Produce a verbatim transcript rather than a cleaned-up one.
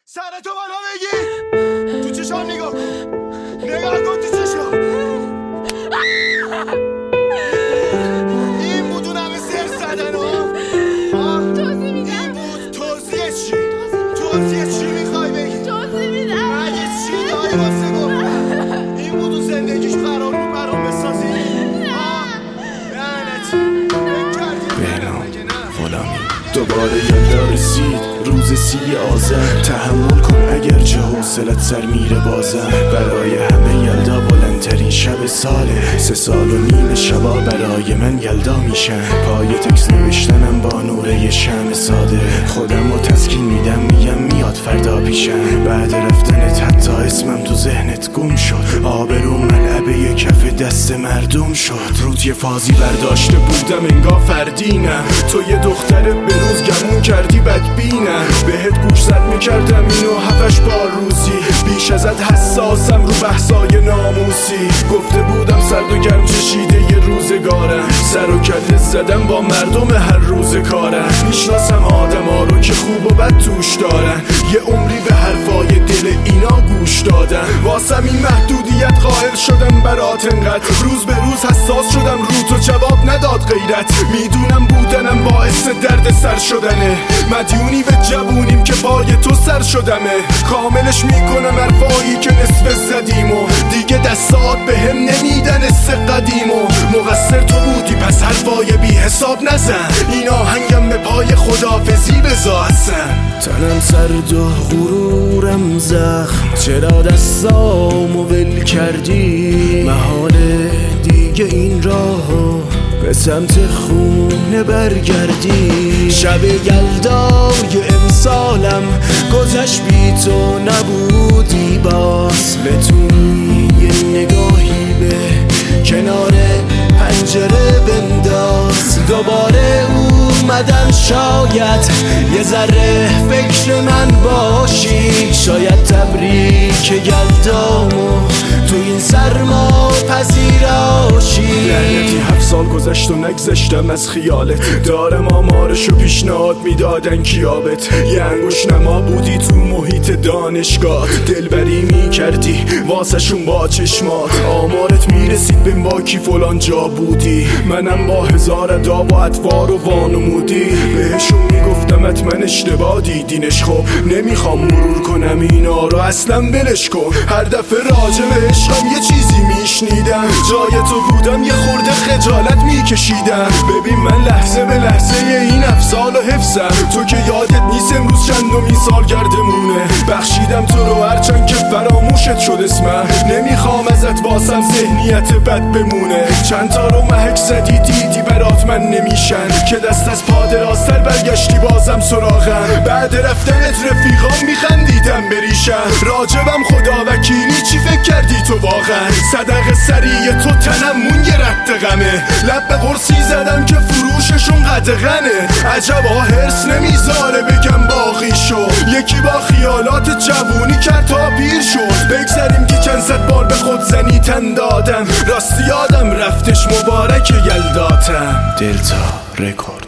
سرتو بالا بگی، تو چشام نگاه کن، نگاه کن تو چشام. این بود اون همه سر زدن ها. توضیح میدم. این بود توضیح چی؟ توضیح چی میخوای بگی؟ توضیح میدم. مگه چی داری واسه گفتن؟ این بود اون زندگیش قرار بود برام بسازی؟ ها؟ لعنتی بهنام غلامی دوباره یالا رسید روز سی آذر. تحمل کن اگر چه حوصلت سر میره بازم. برای همه یلدا بلندترین شب ساله. سه سال و نیم شبا برای من یلدا میشن. پای تکس نوشتنم با نوره شمع ساده. خودم رو تسکین میدم میگم میاد فردا پیشم. بعد رفتنت حتی اسمم تو ذهنت گم شد. آبرو ملعبه کف دست مردم شد. رود یه فازی برداشته بودم انگار فردینم. تو یه دختر بروز گمون کردی بدبینم. بهت گوش زد میکردم اینو هفتش بار روزی. بیش ازت حساسم رو بحثای ناموسی. گفته بودم سرد و گرم چشیده یه روزگارم. سر و کله زدم با مردم هر روز کارم. میشناسم آدم ها رو که خوب و بد توش دارن. یه عمری به حرفای دل اینا گوش دادن. واسم این محدودیت قائل شدم برات انقدر. روز به روز حساس شدم رو تو جواب نداد غیرت. میدونم بودنم باعث درد سر شدنه. مدیونی به جوونیم که پای تو سر شدمه. کاملش میکنم حرفایی که نصف زدیم و دیگه دستات به هم نمیدن است قدیم و مقصر تو بودی پس حرفای بی حساب نزن. این آهنگم به پای خدافزی بزاسن. تنم سرد و غرورم زخم. چرا دستامو ول کردی؟ محاله دیگه این راهو به سمت خونه برگردی. شب یلدای امسالم گذشت بی تو نبودی. باز بتونی یه نگاهی به کنار پنجره بنداز. دوباره اومدم شاید یه ذره فکر من باشی. شاید تبریک یلدامو تو این سرما پذیراشی. لعنتی هفت سال گذشت و نگذشتم از خیالت. دارم آمارشو پیشنهاد میدادن کیابت. یه انگوش نما بودی تو محیط دانشگاه. دلبری میکردی واسه شون با چشمات. آمارت میرسید به باکی فلان جا بودی. منم با هزار ادا و اطوار و وانمودی. بهشون میگفتم حتما اشتباه دیدینش. خب نمیخوام مرور کنم اینا رو اصلا بلش کن. هر دفعه راجع به عشقم یه چیزی میشنیدم. جای تو بودم یه خورده خجالت میکشیدم. ببین من لحظه به لحظه این افسانو حفظم. تو که یادت نیست امروز چندمین سالگردمونه. بخشیدم تو رو هرچند که فراموشت شد اسمم. نمیخوام ازت واسم ذهنیت بد بمونه. چند تا رو محک زدی دیدی برات من نمیشن. که دست از پا دراستر برگشتی بازم سراغم. بعد رفتنت رفیقام میخندیدم بریشم. راجبم خدا وکیلی چی فکر کردی تو واقعا؟ صدق سریع تو تنم مون یه رد غمه. لب به قرصی زدم که فروششون قدغنه. عجبا هرس نمیذاره بگم باقی شو. یکی با خیالات جوونی کرد تا پیر شد. بگذاریم که چند صد بار به خود زنی تن دادم. راستی یادم رفتش مبارک یلداتم. دلتا رکورد.